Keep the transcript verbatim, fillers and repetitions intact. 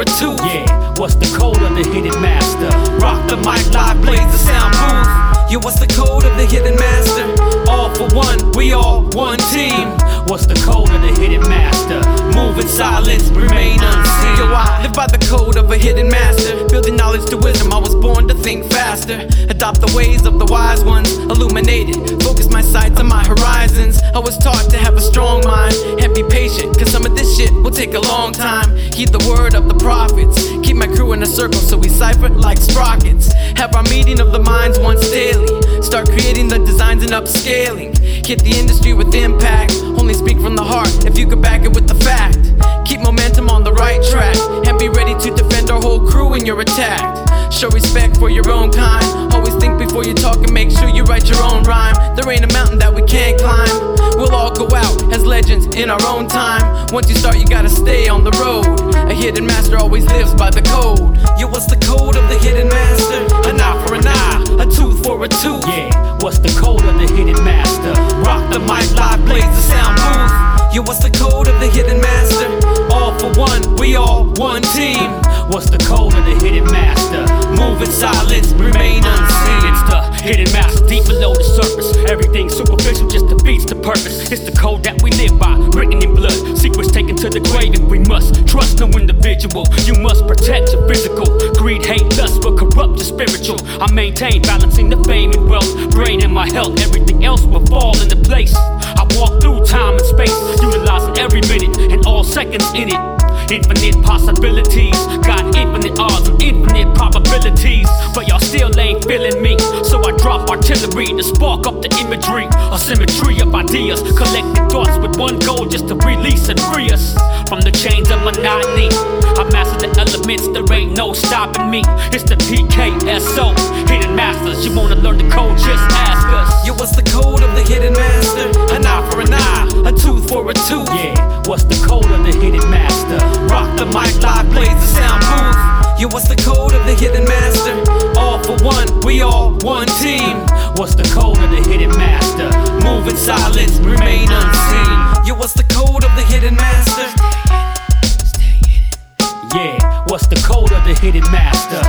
a two. Yeah, what's the code of the hidden master? Rock the mic, live, blaze the sound booth. Yeah, what's the code of the hidden master? All for one, we all one team. What's the code of the hidden master? Move in silence, remain unseen. Yo, I live by the code of a hidden master. Building knowledge to wisdom, I was born to think faster. Adopt the ways of the wise ones, illuminated. Focus my sights on my horizons. I was taught to have a strong mind and be patient, cause some of this shit will take a long time. Heed the word of the prophets. Keep my crew in a circle so we cipher like sprockets. Have our meeting of the minds once daily. Start creating the designs and upscaling. Hit the industry with impact. Only speak from the heart if you can back it with the fact. Keep momentum on the right track and be ready to defend our whole crew when you're attacked. Show respect for your own kind. Always think before you talk and make sure you write your own rhyme. There ain't a mountain that we can't climb. We'll all go out as legends in our own time. Once you start, you gotta stay on the road. A hidden master always lives by the code. Yo, what's the code of the hidden master? An eye for an eye, a tooth for a tooth. Yeah, what's the code of the hidden master? Rock the mic, live, blaze the sound booth. Yo, what's the code of the hidden master? All for one, we all one team. What's the code of the hidden master? Move in silence, remain unseen. It's the hidden master, deep below the surface. Everything superficial just defeats the purpose. It's the code that we live by, written in blood. Secrets taken to the grave if we must. Trust no individual, you must protect your physical. Greed, hate, lust will corrupt your spiritual. I maintain balancing the fame and wealth. Brain and my health, everything else will fall into place. I walk through time and space, utilizing every minute and all seconds in it. Infinite possibilities, got infinite odds and infinite probabilities. But y'all still ain't feeling me, so I drop artillery to spark up the imagery. A symmetry of ideas, collecting thoughts with one goal, just to release and free us from the chains of monotony. I master the elements, there ain't no stopping me. It's the P K S O, hidden masters. You wanna learn the code, just ask us. Yo, what's the code of the hidden master? An eye for an eye, a tooth for a tooth. Yeah, what's the code of the hidden master? Rock the mic, live, blaze the sound booth. Yo, what's the code of the hidden master? All for one, we all one team. What's the code of the hidden master? Move in silence, remain unseen. Yo, what's the code of the hidden master? Yeah, what's the code of the hidden master?